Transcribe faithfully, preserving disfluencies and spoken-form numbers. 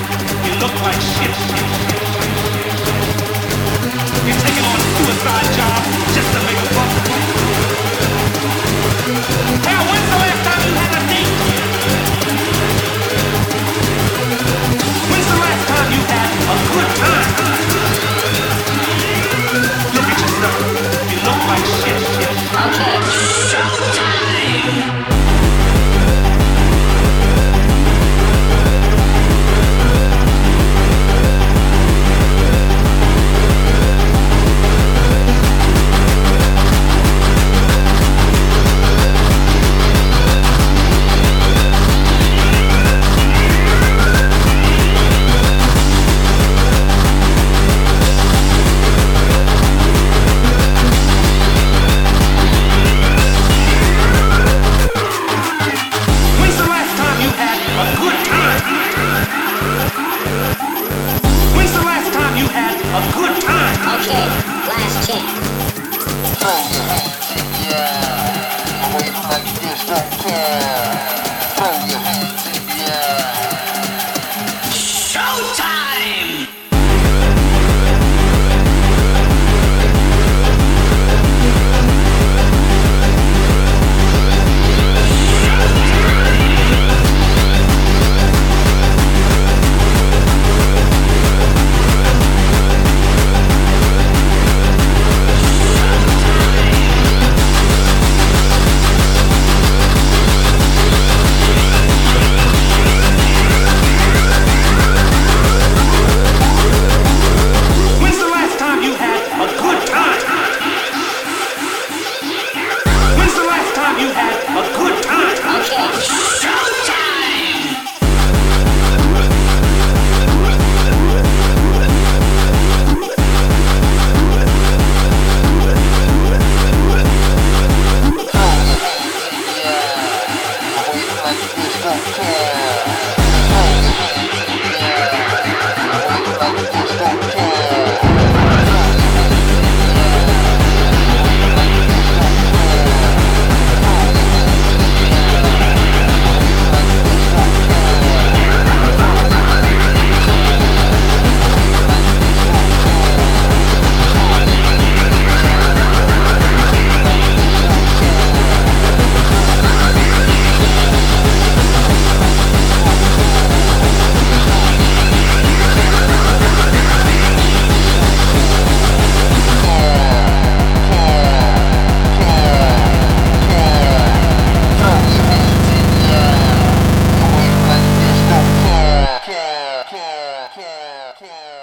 You look like shit. You're taking on a suicide job just to make a buck. Hell, when's the last time you had a date? When's the last time you had a good time? Look at yourself. You look like shit. Okay, showtime! care, care.